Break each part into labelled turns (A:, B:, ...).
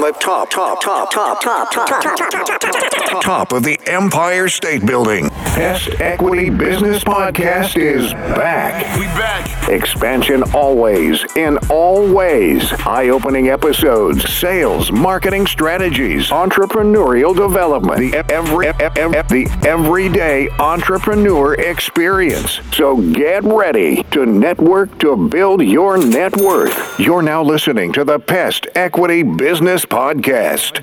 A: the top of the Empire State Building. Pest Equity Business Podcast is back.
B: We back.
A: Expansion always, in all ways. Eye-opening episodes, sales, marketing strategies, entrepreneurial development, the everyday entrepreneur experience. So get ready to network to build your net worth. You're now listening to the Pest Equity Business Podcast.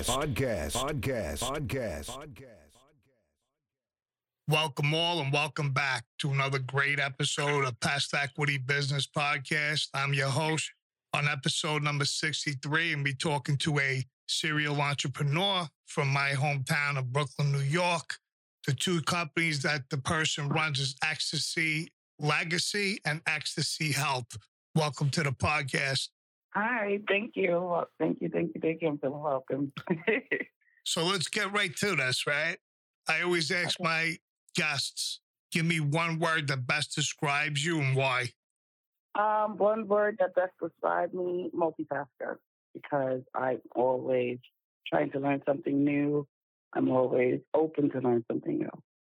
B: Welcome all and welcome back to another great episode of Pest Equity Business Podcast. I'm your host on episode number 63, and be talking to a serial entrepreneur from my hometown of Brooklyn, New York. The two companies that the person runs is Ecstasy Legacy and Ecstasy Health. Welcome to the podcast.
C: Hi, thank you. Thank you. I'm feeling welcome.
B: So let's get right to this, right? I always ask my guests, give me one word that best describes you and why.
C: One word that best describes me, multitasker, because I'm always trying to learn something new. I'm always open to learn something new.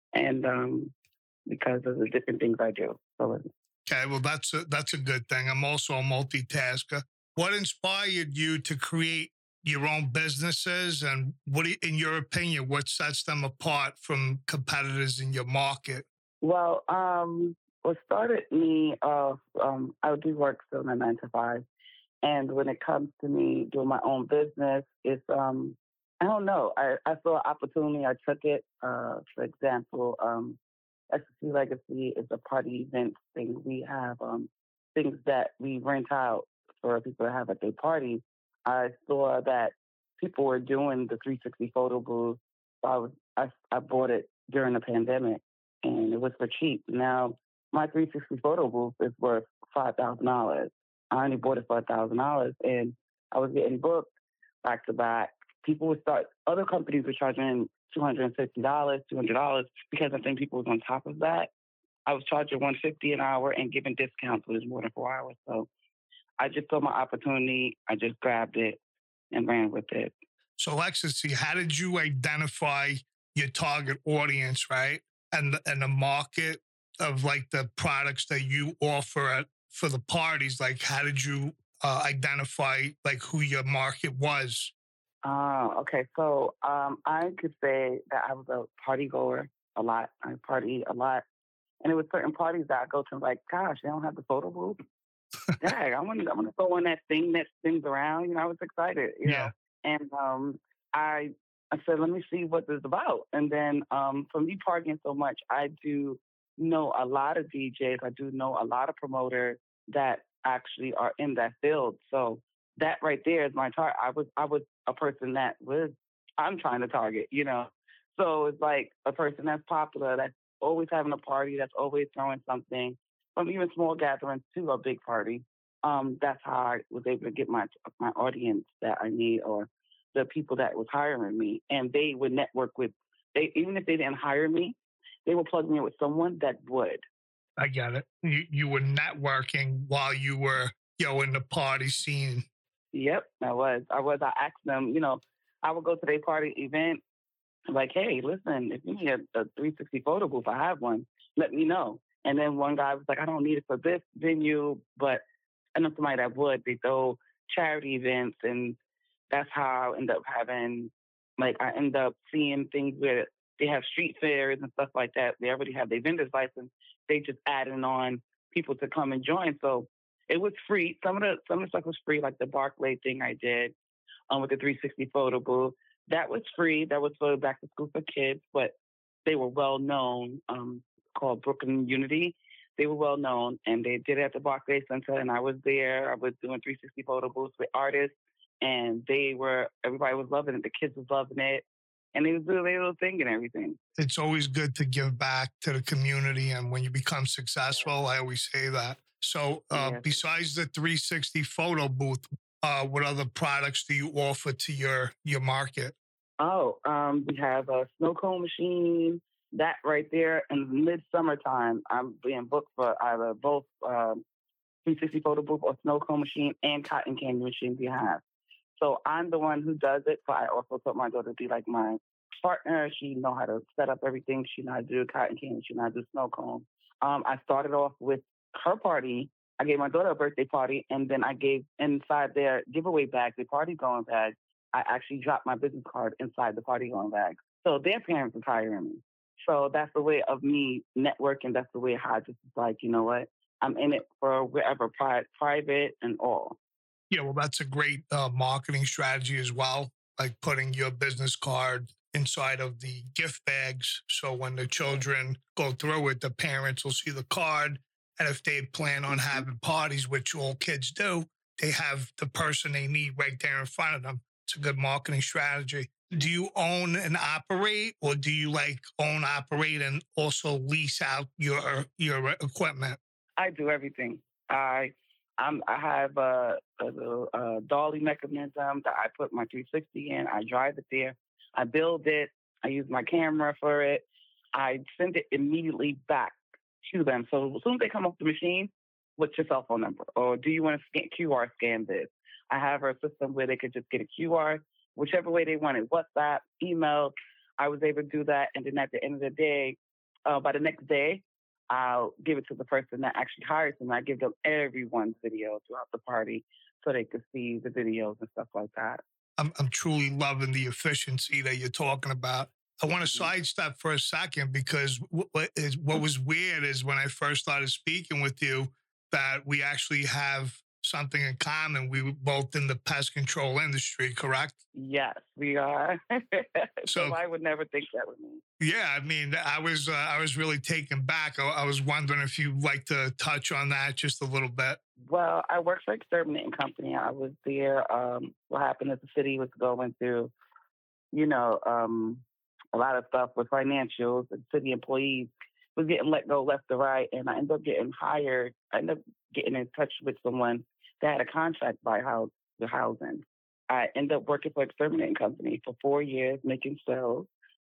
C: And because of the different things I do.
B: Okay, well, that's a good thing. I'm also a multitasker. What inspired you to create your own businesses, and what, in your opinion, what sets them apart from competitors in your market?
C: Well, what started me off, I do work still in a 9 to 5. And when it comes to me doing my own business, it's, I don't know. I saw an opportunity. I took it. For example, Ecstasy Legacy is a party event thing. We have things that we rent out for people to have at their parties. I saw that people were doing the 360 photo booth. So I bought it during the pandemic, and it was for cheap. Now, my 360 photo booth is worth $5,000. I only bought it for $1,000, and I was getting booked back to back. Other companies were charging $250, $200, because I think people was on top of that. I was charging $150 an hour and giving discounts, but it's more than 4 hours. So I just saw my opportunity. I just grabbed it and ran with it.
B: So, Ecstasy, how did you identify your target audience, right? And the market of like the products that you offer for the parties? Like, how did you identify like who your market was?
C: Okay. So I could say that I was a party goer a lot. I party a lot. And there were certain parties that I go to, I'm like, gosh, they don't have the photo booth. Dang, I want to go on that thing that spins around. I was excited, you know. And I said, let me see what this is about. And then for me partying so much, I do know a lot of DJs. I do know a lot of promoters that actually are in that field. So that right there is my target. I was a person that I'm trying to target, you know. So it's like a person that's popular, that's always having a party, that's always throwing something, from even small gatherings to a big party. That's how I was able to get my audience that I need, or the people that was hiring me. And they would network even if they didn't hire me, they would plug me in with someone that would.
B: I get it. You were networking while you were, in the party scene.
C: Yep, I was. I asked them, I would go to their party event, like, hey, listen, if you need a 360 photo booth, I have one. Let me know. And then one guy was like, I don't need it for this venue, but I know somebody that would. They throw charity events, and that's how I end up having, I end up seeing things where they have street fairs and stuff like that. They already have their vendor's license. They just adding on people to come and join. So it was free. Some of the stuff was free, like the Barclay thing I did with the 360 photo booth. That was free. That was for back to school for kids, but they were well known, called Brooklyn Unity. They were well known, and they did it at the Barclays Center, and I was there. I was doing 360 photo booths with artists, and everybody was loving it. The kids was loving it, and they was doing their little thing and everything.
B: It's always good to give back to the community, and when you become successful, I always say that. So besides the 360 photo booth, what other products do you offer to your market?
C: We have a snow cone machine. That right there in mid-summertime, I'm being booked for either both 360 photo booth or snow cone machine and cotton candy machine we have. So I'm the one who does it, but I also told my daughter to be like my partner. She know how to set up everything. She know how to do cotton candy. She know how to do snow cone. I started off with her party. I gave my daughter a birthday party, and then I gave inside their giveaway bag, the party going bag, I actually dropped my business card inside the party going bag. So their parents was hiring me. So that's the way of me networking. That's the way how I just like, you know what? I'm in it for wherever, private and all.
B: Yeah, well, that's a great marketing strategy as well, like putting your business card inside of the gift bags. So when the children go through it, the parents will see the card. And if they plan on having parties, which all kids do, they have the person they need right there in front of them. It's a good marketing strategy. Do you own and operate, or do you like own, operate, and also lease out your equipment?
C: I do everything. I have a dolly mechanism that I put my 360 in. I drive it there. I build it. I use my camera for it. I send it immediately back to them. So as soon as they come off the machine, what's your cell phone number? Or do you want to QR scan this? I have a system where they could just get a QR, whichever way they want it, WhatsApp, email. I was able to do that. And then at the end of the day, by the next day, I'll give it to the person that actually hires them. I give them everyone's video throughout the party so they could see the videos and stuff like that.
B: I'm truly loving the efficiency that you're talking about. I want to sidestep for a second because what was weird is when I first started speaking with you that we actually have something in common. We were both in the pest control industry, correct?
C: Yes, we are. So I would never think that with me.
B: Yeah, I mean, I was really taken back. I was wondering if you'd like to touch on that just a little bit.
C: Well, I worked for Exterminating Company. I was there. What happened is the city was going through, a lot of stuff with financials, and city employees was getting let go left to right, and I ended up getting hired. I ended up getting in touch with someone that had a contract by the housing. I ended up working for Exterminating Company for 4 years, making cells.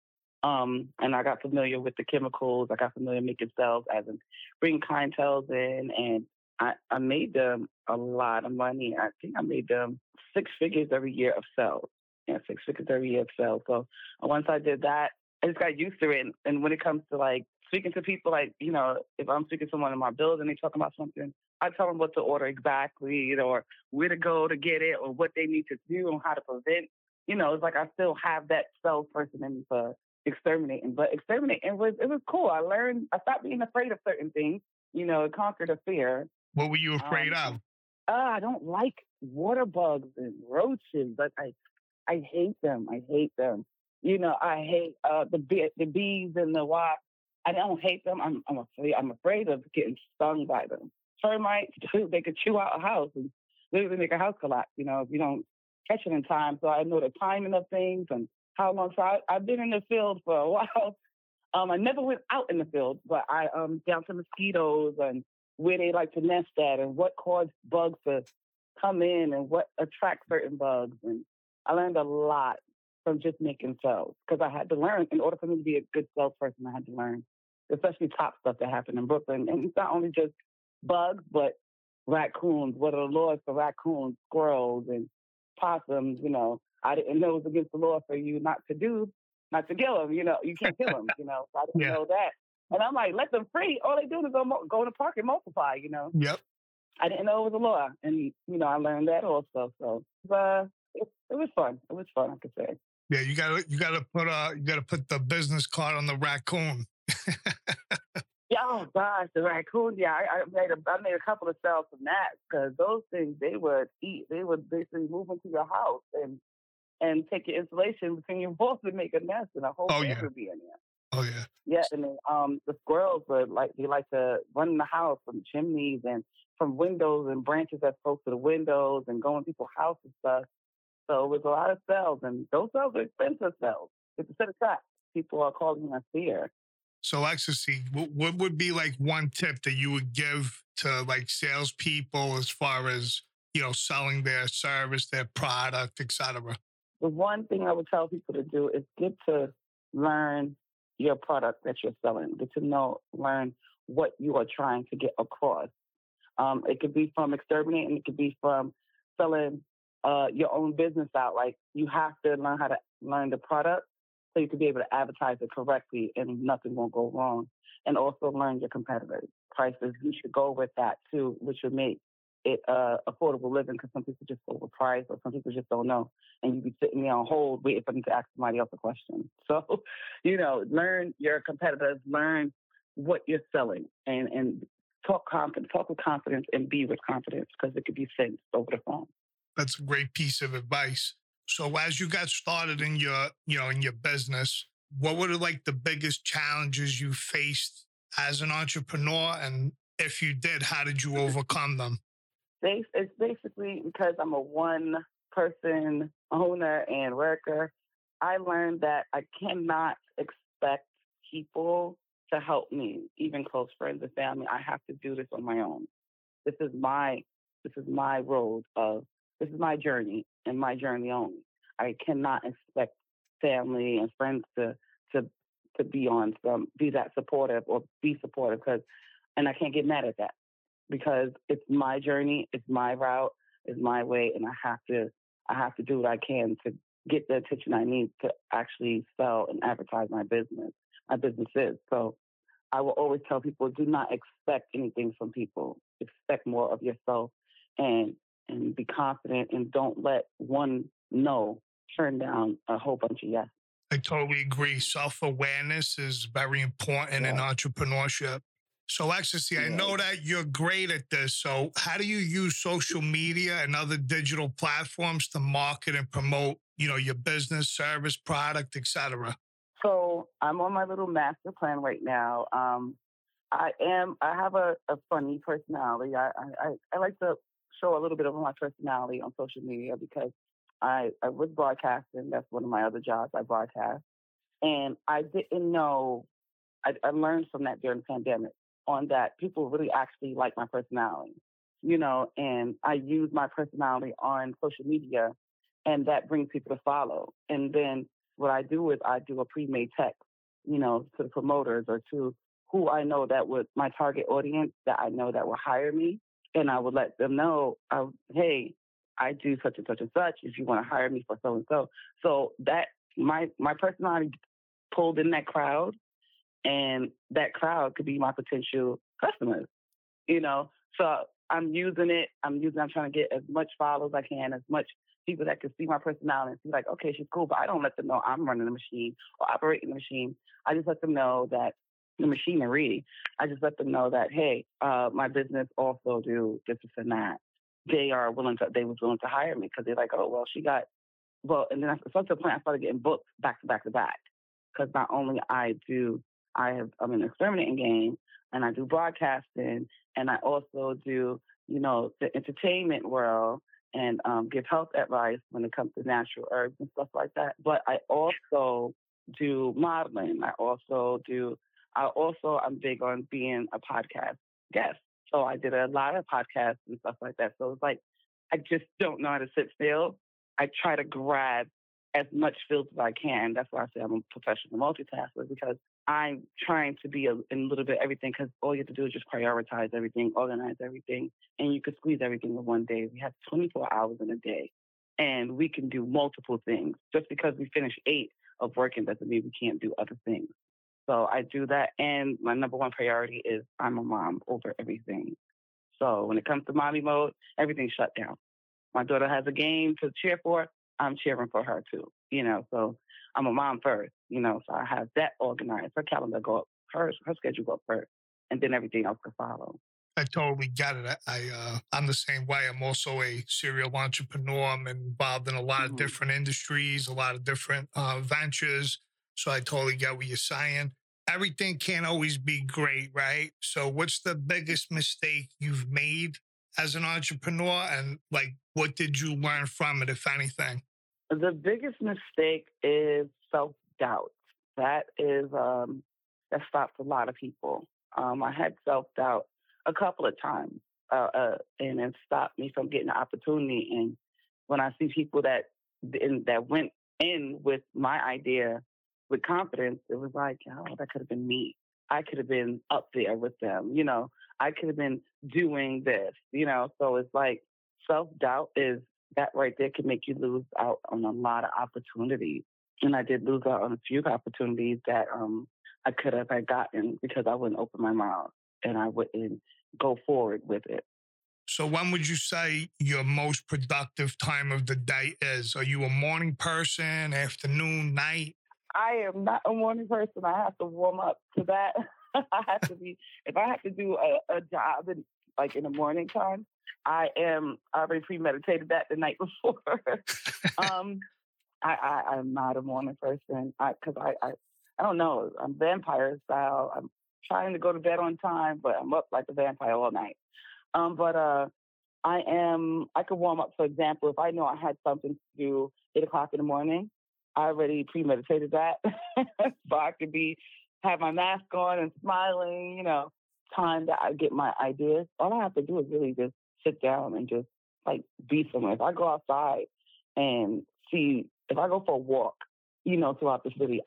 C: And I got familiar with the chemicals. I got familiar making cells, as in bringing clientele in, and I made them a lot of money. I think I made them 6 figures every year of sales. Yeah, 6 figures every year of sales. So once I did that, I just got used to it. And when it comes to like speaking to people, like, if I'm speaking to someone in my building, they talking about something, I tell them what to order exactly, or where to go to get it, or what they need to do and how to prevent. It's like I still have that salesperson in me for exterminating. But exterminating, it was cool. I stopped being afraid of certain things. It conquered a fear.
B: What were you afraid of?
C: I don't like water bugs and roaches, but I hate them. I hate them. I hate the bees and the wasps. I don't hate them. I'm afraid of getting stung by them. Termites, they could chew out a house and literally make a house collapse, if you don't catch it in time. So I know the timing of things and how long. So I've been in the field for a while. I never went out in the field, but I down to mosquitoes and where they like to nest at and what caused bugs to come in and what attracts certain bugs. And I learned a lot from just making cells because I had to learn. In order for me to be a good salesperson, I had to learn, especially top stuff that happened in Brooklyn. And it's not only just bugs, but raccoons. What are the laws for raccoons, squirrels, and possums? I didn't know it was against the law for you not to kill them. You can't kill them. So I didn't know that. And I'm like, let them free. All they do is go in the park and multiply.
B: Yep.
C: I didn't know it was a law, and I learned that also. So it was fun. It was fun, I could say.
B: Yeah, you gotta put the business card on the raccoon.
C: Yeah, oh gosh, the raccoon. Yeah, I made a couple of cells from that because those things they would eat. They would basically move into your house and take your insulation between your walls and make a nest, and a whole family would be in there.
B: Oh yeah.
C: Yeah, and then the squirrels would like to run in the house from chimneys and from windows and branches that's close to the windows and go in people's houses and stuff. So it was a lot of cells, and those cells are expensive cells. It's a set of traps. People are calling us fear.
B: So, Ecstasy, what would be like one tip that you would give to like salespeople as far as, selling their service, their product, etc.?
C: The one thing I would tell people to do is get to learn your product that you're selling. Get to learn what you are trying to get across. It could be from exterminating. It could be from selling your own business out. Like you have to learn how to learn the product so you can be able to advertise it correctly and nothing won't go wrong. And also learn your competitors' prices. You should go with that too, which would make it affordable living, because some people just overprice or some people just don't know. And you be sitting there on hold waiting for them to ask somebody else a question. So, learn your competitors, learn what you're selling, and talk with confidence and be with confidence, because it could be sensed over the phone.
B: That's a great piece of advice. So as you got started in your business, what were the biggest challenges you faced as an entrepreneur? And if you did, how did you overcome them?
C: It's basically because I'm a one-person owner and worker. I learned that I cannot expect people to help me, even close friends and family. I have to do this on my own. This is my road this is my journey and my journey only. I cannot expect family and friends to be that supportive or be supportive, and I can't get mad at that, because it's my journey, it's my route, it's my way, and I have to do what I can to get the attention I need to actually sell and advertise my businesses. So I will always tell people, do not expect anything from people. Expect more of yourself, and be confident, and don't let one no turn down a whole bunch of yes.
B: I totally agree. Self-awareness is very important in entrepreneurship. So, Ecstasy, I know that you're great at this. So how do you use social media and other digital platforms to market and promote, your business, service, product, etc.?
C: So I'm on my little master plan right now. I have a funny personality. I like to show a little bit of my personality on social media, because I was broadcasting. That's one of my other jobs. I broadcast. And I didn't know, I learned from that during the pandemic on that people really actually like my personality, and I use my personality on social media, and that brings people to follow. And then what I do is I do a pre-made text, to the promoters or to who I know that would, my target audience that I know that will hire me. And I would let them know, hey, I do such and such and such, if you want to hire me for so and so. So that my personality pulled in that crowd, and that crowd could be my potential customers, So I'm using it. I'm trying to get as much followers as I can, as much people that can see my personality and see like, okay, she's cool, but I don't let them know I'm running the machine or operating the machine. I just let them know that the machinery. I just let them know that, hey, my business also do this and that. They was willing to hire me, because they're like, oh, well, and then at some point I started getting booked back to back to back, because not only I'm in the experimenting game, and I do broadcasting, and I also do, the entertainment world, and give health advice when it comes to natural herbs and stuff like that. But I also do modeling. I'm big on being a podcast guest. So I did a lot of podcasts and stuff like that. So it's like, I just don't know how to sit still. I try to grab as much field as I can. That's why I say I'm a professional multitasker, because I'm trying to be in a little bit of everything, because all you have to do is just prioritize everything, organize everything, and you can squeeze everything in one day. We have 24 hours in a day, and we can do multiple things. Just because we finish 8 of working doesn't mean we can't do other things. So I do that, and my number one priority is I'm a mom over everything. So when it comes to mommy mode, everything's shut down. My daughter has a game to cheer for, I'm cheering for her too, so I'm a mom first, so I have that organized. Her calendar go up, her schedule go up first, and then everything else can follow.
B: I totally get it. I'm the same way. I'm also a serial entrepreneur. I'm involved in a lot of different industries, a lot of different ventures. So I totally get what you're saying. Everything can't always be great, right? So what's the biggest mistake you've made as an entrepreneur, and what did you learn from it, if anything?
C: The biggest mistake is self-doubt. That stops a lot of people. I had self-doubt a couple of times, and it stopped me from getting the opportunity. And when I see people that went in with my idea with confidence, it was like, oh, that could have been me. I could have been up there with them, I could have been doing this, So it's like self-doubt is that right there can make you lose out on a lot of opportunities. And I did lose out on a few opportunities that I could have had gotten because I wouldn't open my mouth and I wouldn't go forward with it.
B: So when would you say your most productive time of the day is? Are you a morning person, afternoon, night?
C: I am not a morning person. I have to warm up to that. I have to be, if I have to do a job in the morning time, I already premeditated that the night before. I'm not a morning person because I don't know. I'm vampire style. I'm trying to go to bed on time, but I'm up like a vampire all night. But I could warm up. For example, if I know I had something to do 8 o'clock in the morning, I already premeditated that. So I could have my mask on and smiling, time that I get my ideas. All I have to do is really just sit down and just be somewhere. If I go outside and if I go for a walk, throughout the city,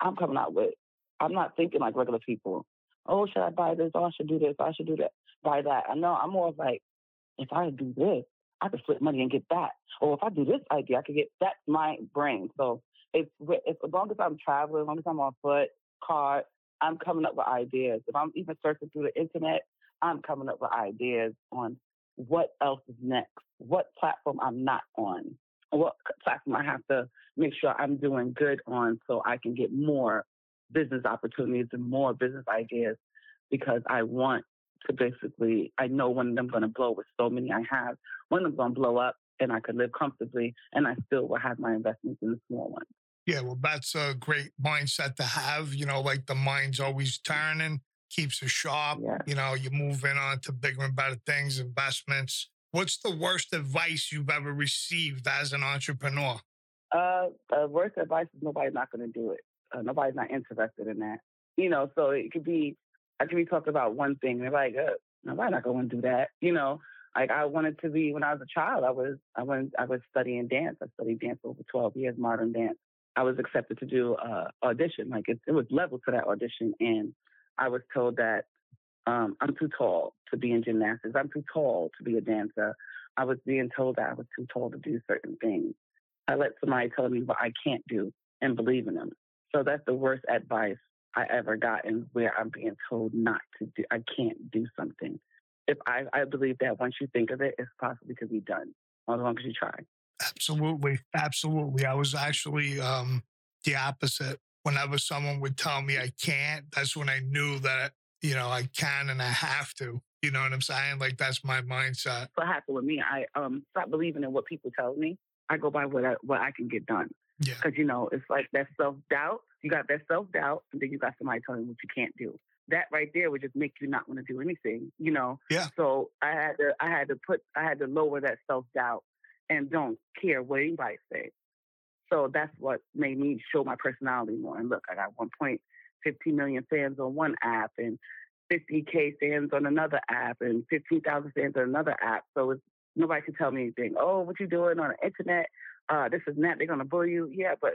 C: I'm not thinking like regular people. Oh, should I buy this? Oh, I should do this. I should do that. Buy that. I know I'm more like, if I do this, I could flip money and get that. Or if I do this idea, I could get, that's my brain. So it's as long as I'm traveling, as long as I'm on foot, car, I'm coming up with ideas. If I'm even searching through the internet, I'm coming up with ideas on what else is next, what platform I'm not on, what platform I have to make sure I'm doing good on so I can get more business opportunities and more business ideas because I want to basically, I know when I'm going to blow with so many I have, when I'm going to blow up and I could live comfortably and I still will have my investments in the small ones.
B: Yeah, well, that's a great mindset to have. Like the mind's always turning, keeps us sharp.
C: Yeah.
B: You're moving on to bigger and better things, investments. What's the worst advice you've ever received as an entrepreneur?
C: Worst advice is nobody's not going to do it. Nobody's not interested in that. So it could be, I could be talking about one thing and they're like, nobody's not going to do that. Like I wanted to be, when I was a child, I was studying dance. I studied dance over 12 years, modern dance. I was accepted to do audition. Like it was level to that audition. And I was told that I'm too tall to be in gymnastics. I'm too tall to be a dancer. I was being told that I was too tall to do certain things. I let somebody tell me what I can't do and believe in them. So that's the worst advice I ever gotten, where I'm being told not to do, I can't do something. If I believe that once you think of it, it's possibly to be done, as long as you try.
B: Absolutely. Absolutely. I was actually the opposite. Whenever someone would tell me I can't, that's when I knew that, I can and I have to. You know what I'm saying? Like, that's my mindset.
C: What happened with me, I stopped believing in what people tell me. I go by what I can get done.
B: Yeah.
C: Because, it's like that self-doubt. You got that self-doubt, and then you got somebody telling you what you can't do. That right there would just make you not want to do anything,
B: Yeah.
C: So I had to lower that self-doubt and don't care what anybody says. So that's what made me show my personality more. And look, I got 1.15 million fans on one app and 50K fans on another app and 15,000 fans on another app. So nobody can tell me anything. Oh, what you doing on the internet? This is not, they're going to bully you. Yeah, but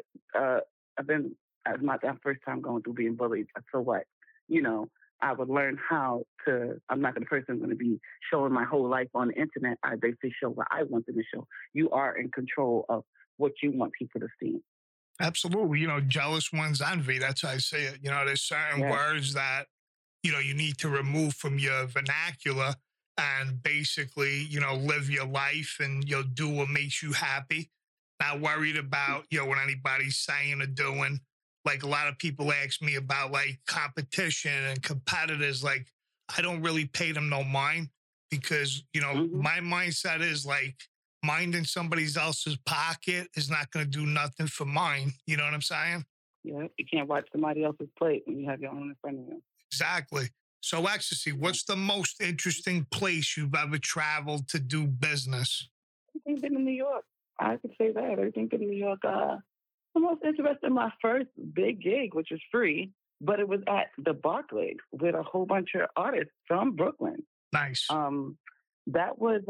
C: it's not that first time going through being bullied. So what? I would learn how to, I'm not the person going to be showing my whole life on the internet. I basically show what I want them to show. You are in control of what you want people to see.
B: Absolutely. Jealous one's envy. That's how I say it. There's certain words that, you need to remove from your vernacular and basically, live your life and you'll do what makes you happy. Not worried about, what anybody's saying or doing. Like a lot of people ask me about like competition and competitors. Like I don't really pay them no mind because, my mindset is like minding somebody else's pocket is not going to do nothing for mine. You know what I'm saying?
C: Yeah, you can't watch somebody else's plate when you have your own in front of you.
B: Exactly. So Ecstasy, what's the most interesting place you've ever traveled to do business?
C: Everything's been in New York. I could say that. Everything's been in New York. The most interesting, my first big gig, which was free, but it was at the Barclays with a whole bunch of artists from Brooklyn.
B: Nice.
C: That was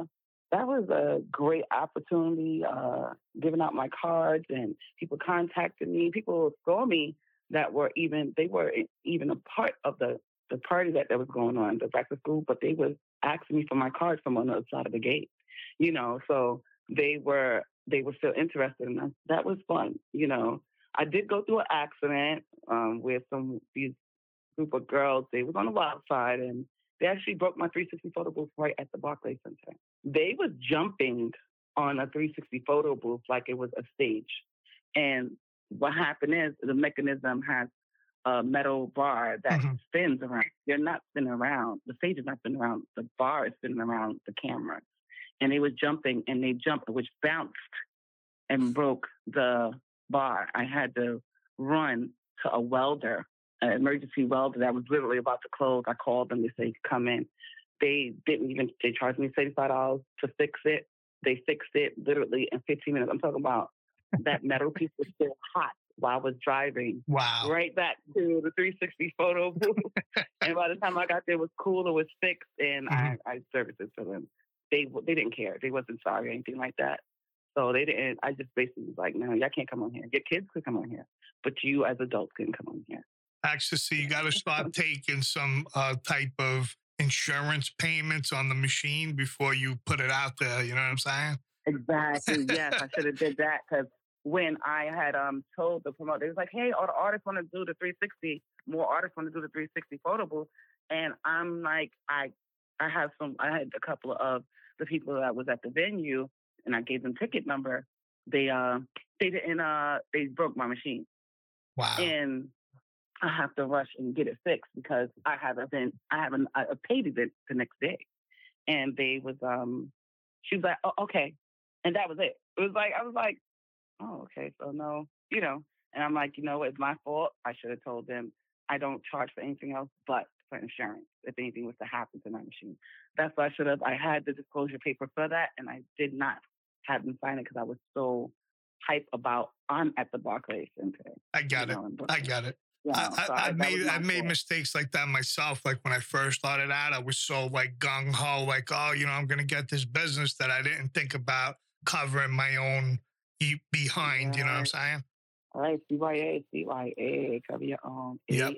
C: a great opportunity. Giving out my cards and people contacted me. People saw me they were even a part of the party that was going on, the breakfast group, but they was asking me for my cards from on the other side of the gate. So they were still interested in us. That was fun. I did go through an accident where these group of girls, they was on the wild side, and they actually broke my 360 photo booth right at the Barclays Center. They was jumping on a 360 photo booth like it was a stage. And what happened is the mechanism has a metal bar that spins around. They're not spinning around. The stage is not spinning around. The bar is spinning around the camera. And they was jumping, and they jumped, which bounced and broke the bar. I had to run to a welder, an emergency welder that was literally about to close. I called them. They said, come in. They charged me $75 to fix it. They fixed it literally in 15 minutes. I'm talking about that metal piece was still hot while I was driving.
B: Wow.
C: Right back to the 360 photo booth. And by the time I got there, it was cool. It was fixed, and I serviced it for them. They didn't care. They wasn't sorry or anything like that. So they didn't. I just basically was like, no, y'all can't come on here. Your kids could come on here, but you as adults couldn't come on here.
B: Actually, so you got to start taking some type of insurance payments on the machine before you put it out there. You know what I'm saying?
C: Exactly. Yes, I should have did that, because when I had told the promoter, they was like, hey, all the artists want to do the 360. More artists want to do the 360 photo booth. And I'm like, I had a couple of the people that was at the venue, and I gave them ticket number. They broke my machine.
B: Wow.
C: And I have to rush and get it fixed because I paid it the next day. And they was she was like, oh, okay. And that was it. It was like, I was like, oh, okay. So no, and I'm like, it's my fault. I should have told them I don't charge for anything else but for insurance if anything was to happen to my machine. That's what I had the disclosure paper for that, and I did not have them sign it because I was so hype about I'm at the Barclays Center.
B: I got it. I made mistakes like that myself. Like when I first started out, I was so like gung ho, like, oh, I'm going to get this business that I didn't think about covering my own behind.
C: Right.
B: You know what I'm saying?
C: All right, CYA, cover your own.
B: Yep.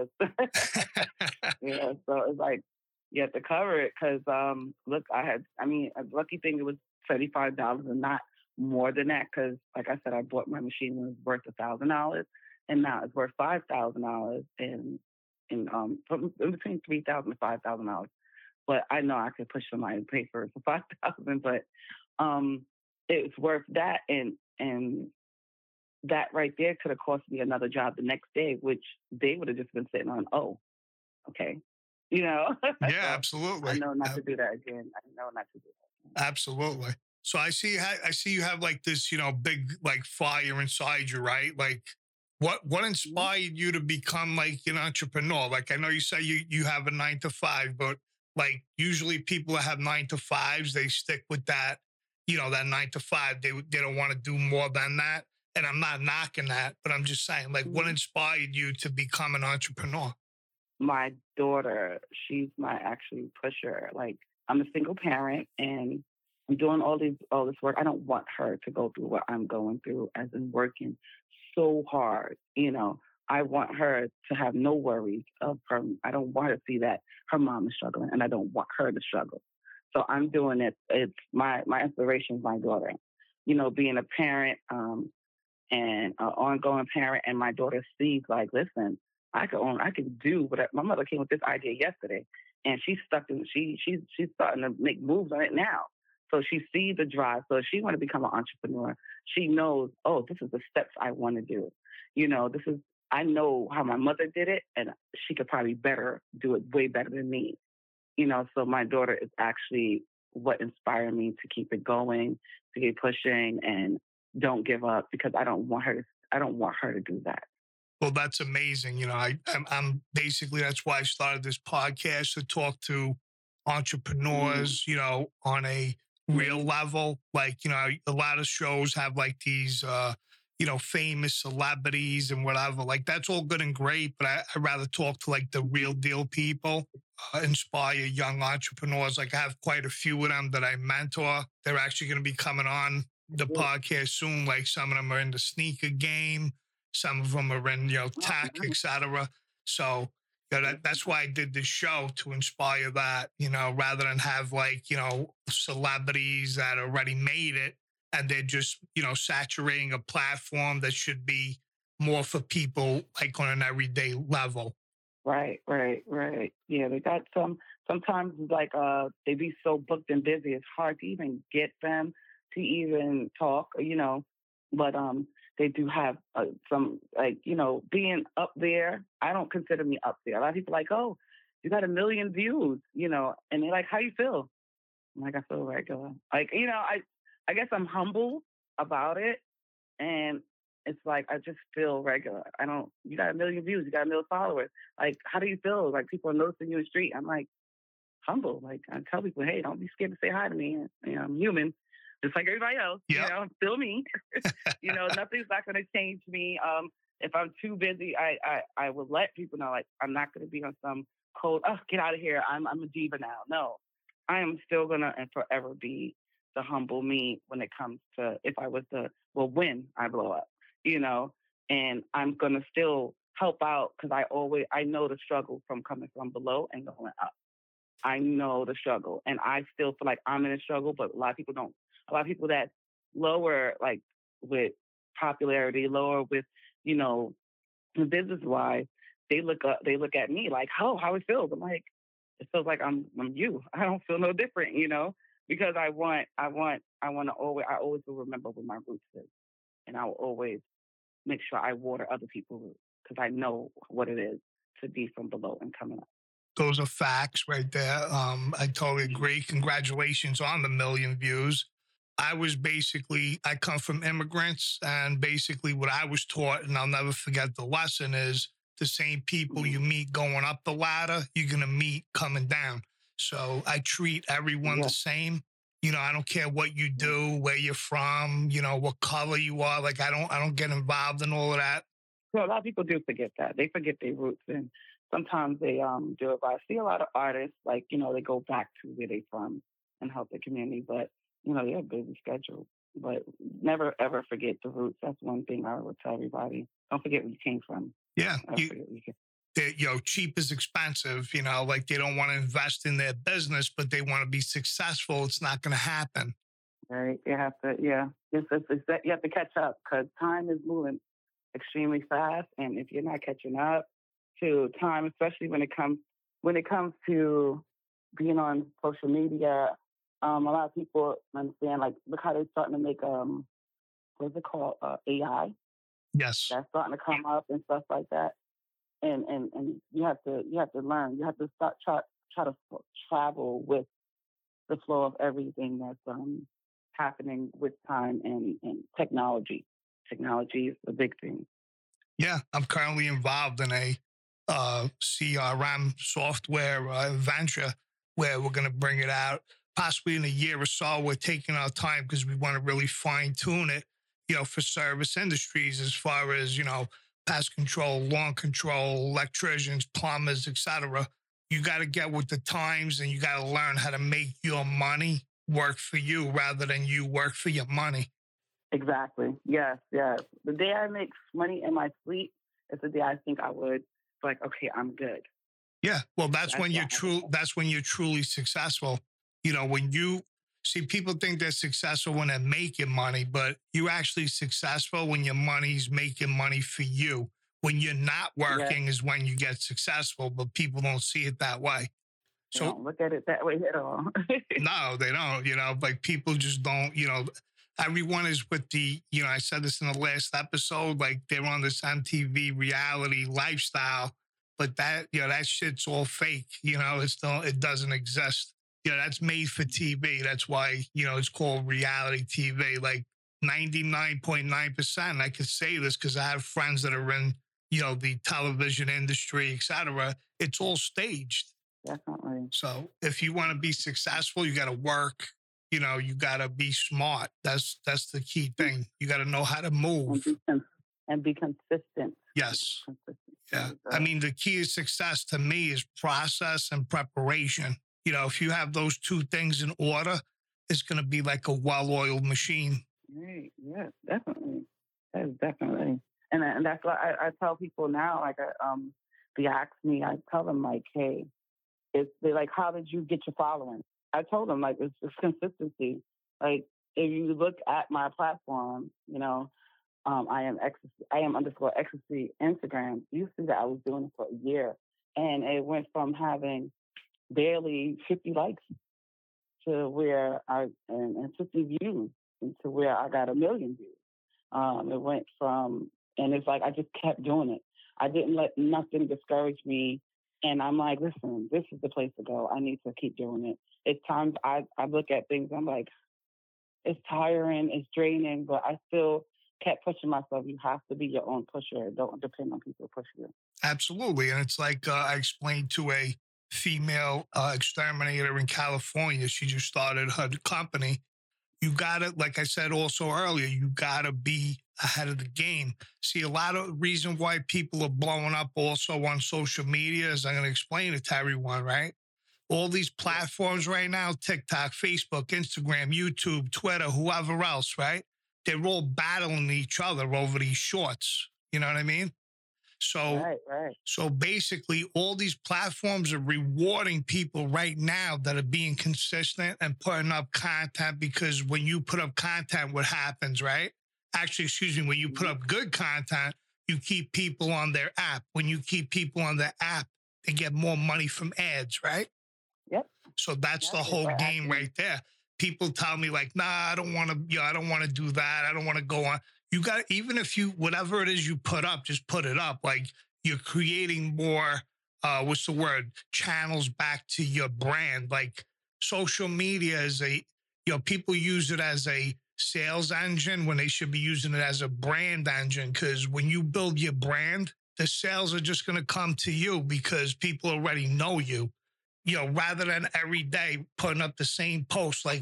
C: Yeah, so it's like you have to cover it because look, a lucky thing it was $35 and not more than that, because like I said, I bought my machine when it was worth $1,000, and now it's worth $5,000 in between $3,000 and $5,000. But I know I could push somebody to pay for it for $5,000, but it's worth that, and that right there could have cost me another job the next day, which they would have just been sitting on. Oh, okay,
B: Yeah,
C: So
B: absolutely.
C: I know not to do that again.
B: Absolutely. So I see you have like this, big like fire inside you, right? Like what inspired you to become like an entrepreneur? Like I know you say you have a 9 to 5, but like usually people that have 9 to 5s, they stick with that, that 9 to 5. They don't want to do more than that. And I'm not knocking that, but I'm just saying, like, what inspired you to become an entrepreneur?
C: My daughter, she's my actually pusher. Like I'm a single parent, and I'm doing all this work. I don't want her to go through what I'm going through, as in working so hard. I want her to have no worries of her. I don't want her to see that her mom is struggling, and I don't want her to struggle. So I'm doing it. It's my inspiration is my daughter. Being a parent and an ongoing parent, and my daughter sees like, listen, I can do whatever. My mother came with this idea yesterday, and she's she's starting to make moves on it now. So she sees the drive. So if she want to become an entrepreneur, she knows, oh, this is the steps I want to do. I know how my mother did it, and she could probably do it way better than me. So my daughter is actually what inspired me to keep it going, to keep pushing, and don't give up, because I don't want her to do that.
B: Well, that's amazing. I'm basically, that's why I started this podcast, to talk to entrepreneurs, on a real level. Like, a lot of shows have like these, famous celebrities and whatever. Like, that's all good and great, but I'd rather talk to like the real deal people, inspire young entrepreneurs. Like I have quite a few of them that I mentor. They're actually going to be coming on the podcast soon. Like some of them are in the sneaker game. Some of them are in, tech, etc. So, That's why I did this show, to inspire that, rather than have like, celebrities that already made it and they're just, saturating a platform that should be more for people like on an everyday level.
C: Right. Yeah, they got sometimes like they be so booked and busy, it's hard to even get them to even talk, but they do have some, like, being up there. I don't consider me up there. A lot of people are like, oh, you got 1 million views, and they're like, how you feel? I'm like, I feel regular. Like, I guess I'm humble about it, and it's like I just feel regular. You got 1 million views, you got 1 million followers. Like, how do you feel? Like, people are noticing you in the street. I'm like, humble. Like, I tell people, hey, don't be scared to say hi to me. I'm human, just like everybody else.
B: Yep.
C: Still me. Nothing's not going to change me. If I'm too busy, I will let people know, like, I'm not going to be on some cold, oh, get out of here, I'm a diva now. No, I am still going to and forever be the humble me when it comes to, if I was when I blow up, and I'm going to still help out, because I know the struggle from coming from below and going up. I know the struggle, and I still feel like I'm in a struggle, but a lot of people don't. A lot of people that lower, like, with popularity, lower with, business-wise, they look at me like, oh, how it feels. I'm like, it feels like I'm you. I don't feel no different, because I always will remember what my roots is, and I will always make sure I water other people's roots, because I know what it is to be from below and coming up.
B: Those are facts right there. I totally agree. Congratulations on the 1 million views. I come from immigrants, and basically what I was taught, and I'll never forget the lesson, is the same people you meet going up the ladder, you're going to meet coming down. So I treat everyone the same. I don't care what you do, where you're from, what color you are. Like, I don't get involved in all of that.
C: So a lot of people do forget that. They forget their roots, and sometimes they do it. But I see a lot of artists, like, they go back to where they're from and help the community. But, they have a busy schedule. But never, ever forget the roots. That's one thing I would tell everybody. Don't forget where you came from.
B: Yeah. Cheap is expensive, like they don't want to invest in their business, but they want to be successful. It's not going to happen.
C: Right. You have to, It's that you have to catch up, because time is moving extremely fast. And if you're not catching up to time, especially when it comes to being on social media, a lot of people understand, like, look how they're starting to make what's it called, AI.
B: Yes,
C: that's starting to come up and stuff like that. And you have to learn. You have to try to travel with the flow of everything that's happening with time and technology. Technology is a big thing.
B: Yeah, I'm currently involved in a CRM software venture where we're going to bring it out possibly in a year or so. We're taking our time because we want to really fine tune it, for service industries, as far as, pest control, lawn control, electricians, plumbers, etc. You got to get with the times, and you got to learn how to make your money work for you rather than you work for your money.
C: Exactly. Yes. The day I make money in my sleep is the day I think I would, like, okay, I'm good.
B: Yeah. Well, that's when you're truly successful. When you see, people think they're successful when they're making money, but you're actually successful when your money's making money for you. When you're not working is when you get successful, but people don't see it that way.
C: They don't look at it that way at all.
B: No, they don't. Like, people just don't, everyone is with the, I said this in the last episode, like, they're on this MTV reality lifestyle, but that, that shit's all fake. It doesn't exist. That's made for TV. That's why, it's called reality TV. Like 99.9%. I could say this because I have friends that are in, the television industry, et cetera. It's all staged.
C: Definitely.
B: So if you want to be successful, you got to work. You got to be smart. That's the key thing. You got to know how to move.
C: And be consistent.
B: Yes. Yeah. I mean, the key to success to me is process and preparation. If you have those two things in order, it's going to be like a well-oiled machine.
C: Right. Yes, definitely. That is definitely. And that's why I tell people now, like, they ask me, I tell them like, hey, they're like, how did you get your following? I told them like, it's consistency. Like if you look at my platform, you know, I am _ ecstasy Instagram. You see that I was doing it for a year, and it went from having barely 50 likes to where and 50 views to where I got 1 million views. It went from, and it's like I just kept doing it. I didn't let nothing discourage me. And I'm like, listen, this is the place to go. I need to keep doing it. It's times I look at things, I'm like, it's tiring, it's draining, but I still kept pushing myself. You have to be your own pusher. Don't depend on people to push you.
B: Absolutely. And it's like I explained to a female exterminator in California. She just started her company. You got to, like I said also earlier, you got to be ahead of the game. See, a lot of reason why people are blowing up also on social media is I'm going to explain it to everyone, right? All these platforms right now, TikTok, Facebook, Instagram, YouTube, Twitter, whoever else, right? They're all battling each other over these shorts. You know what I mean? So,
C: right.
B: So basically, all these platforms are rewarding people right now that are being consistent and putting up content, because when you put up content, what happens, right? Actually, excuse me, when you put up good content, you keep people on their app. When you keep people on the app, they get more money from ads, right?
C: Yep.
B: So that's the whole game right there. People tell me like, nah, I don't want to, I don't want to do that. I don't want to go on. You got, even if you, whatever it is you put up, just put it up. Like you're creating more, what's the word? Channels back to your brand. Like social media is people use it as a sales engine when they should be using it as a brand engine. Because when you build your brand, the sales are just going to come to you because people already know you. Rather than every day putting up the same post, like,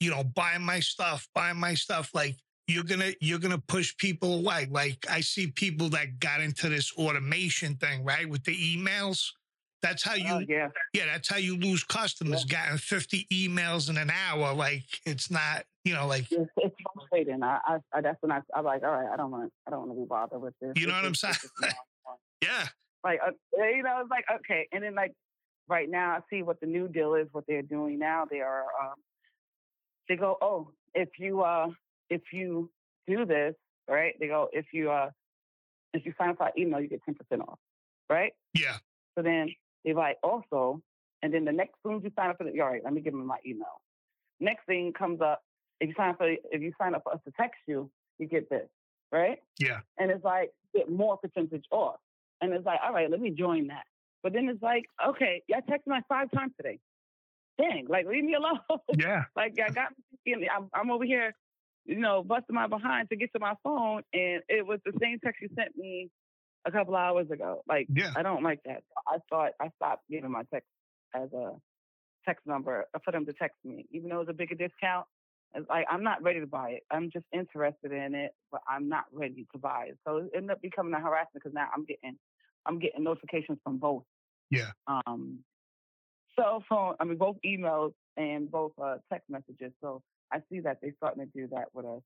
B: buy my stuff, like you're gonna push people away. Like I see people that got into this automation thing, right? With the emails. That's how you, that's how you lose customers, getting 50 emails in an hour. Like it's not, like
C: it's frustrating. I that's when I'm like, all right, I don't want to be bothered with this.
B: You know what I'm saying? Yeah.
C: Like, it's like, okay. And then like, right now, I see what the new deal is. What they're doing now, they go, oh, if you do this, right? They go, if you sign up for our email, you get 10% off, right?
B: Yeah.
C: So then they like also, and then the next soon as you sign up for all right, let me give them my email. Next thing comes up, if you sign up for us to text you, you get this, right?
B: Yeah.
C: And it's like get more percentage off, and it's like, all right, let me join that. But then it's like, okay, y'all texted me like 5 times today. Dang, like leave me alone.
B: Yeah.
C: Like I got me. I'm over here, busting my behind to get to my phone, and it was the same text you sent me a couple hours ago. Like, I don't like that. So I stopped giving my text as a text number for them to text me, even though it's a bigger discount. It's like I'm not ready to buy it. I'm just interested in it, but I'm not ready to buy it. So it ended up becoming a harassment because now I'm getting notifications from both.
B: Yeah.
C: Cell phone, both emails and both text messages. So I see that they're starting to do that with us,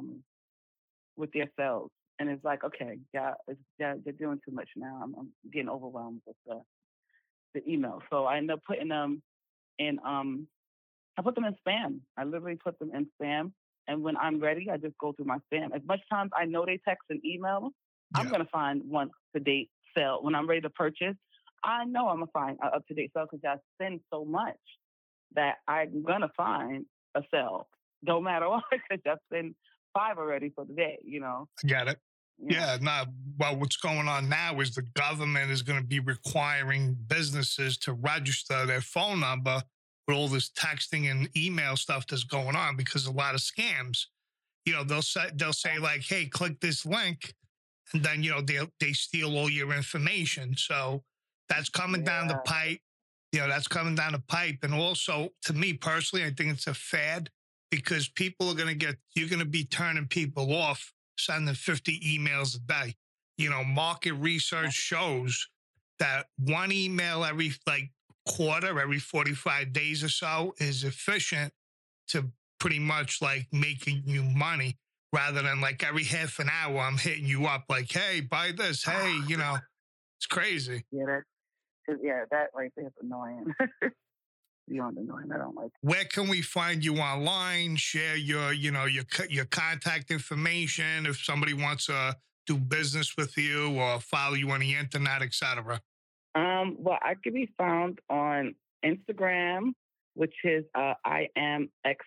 C: with their cells. And it's like, okay, they're doing too much now. I'm getting overwhelmed with the email. So I end up putting them in, I put them in spam. I literally put them in spam. And when I'm ready, I just go through my spam. As much times I know they text and email, I'm going to find one up-to-date sale. When I'm ready to purchase, I know I'm going to find an up-to-date sale because I send so much that I'm going to find a sale. Don't matter what, because I send 5 already for the day,
B: I got it. Yeah. Well, what's going on now is the government is going to be requiring businesses to register their phone number with all this texting and email stuff that's going on because a lot of scams. They'll say like, hey, click this link. And then, they steal all your information. So that's coming down the pipe. That's coming down the pipe. And also, to me personally, I think it's a fad because people are you're going to be turning people off, sending 50 emails a day. Market research shows that one email every quarter, every 45 days or so is efficient to pretty much making you money. Rather than every half an hour, I'm hitting you up like, hey, buy this. Hey, It's crazy.
C: Yeah, that right there is annoying. Beyond annoying. I don't like it.
B: Where can we find you online? Share your contact information if somebody wants to do business with you or follow you on the internet, etc.
C: Well, I can be found on Instagram, which is I am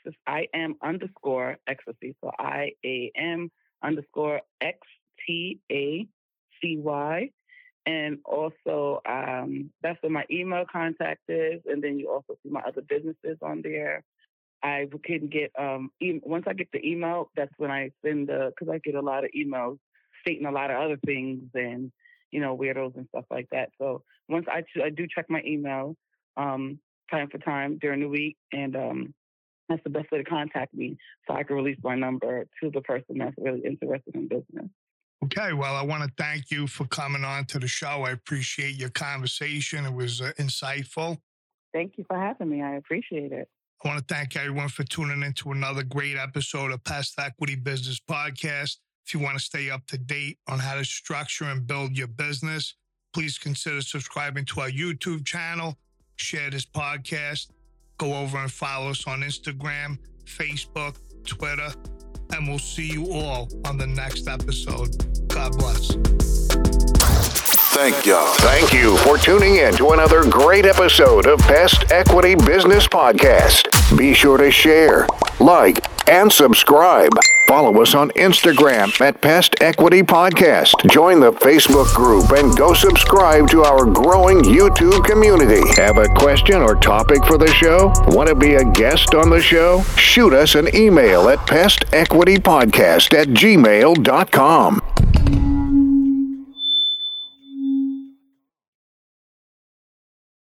C: ecstasy. So IAM_XTACY. And also, that's where my email contact is. And then you also see my other businesses on there. I can get, once I get the email, that's when I send because I get a lot of emails stating a lot of other things and, weirdos and stuff like that. So once I do check my email time for time during the week. And that's the best way to contact me so I can release my number to the person that's really interested in business.
B: Okay, well, I want to thank you for coming on to the show. I appreciate your conversation. It was insightful.
C: Thank you for having me. I appreciate it.
B: I want to thank everyone for tuning into another great episode of Pest Equity Business Podcast. If you want to stay up to date on how to structure and build your business, please consider subscribing to our YouTube channel, share this podcast, go over and follow us on Instagram, Facebook, Twitter, and we'll see you all on the next episode. God bless.
A: Thank you for tuning in to another great episode of Pest Equity Business Podcast. Be sure to share, like, and subscribe. Follow us on Instagram at Pest Equity Podcast. Join the Facebook group and go subscribe to our growing YouTube community. Have a question or topic for the show? Want to be a guest on the show? Shoot us an email at pestequitypodcast@gmail.com.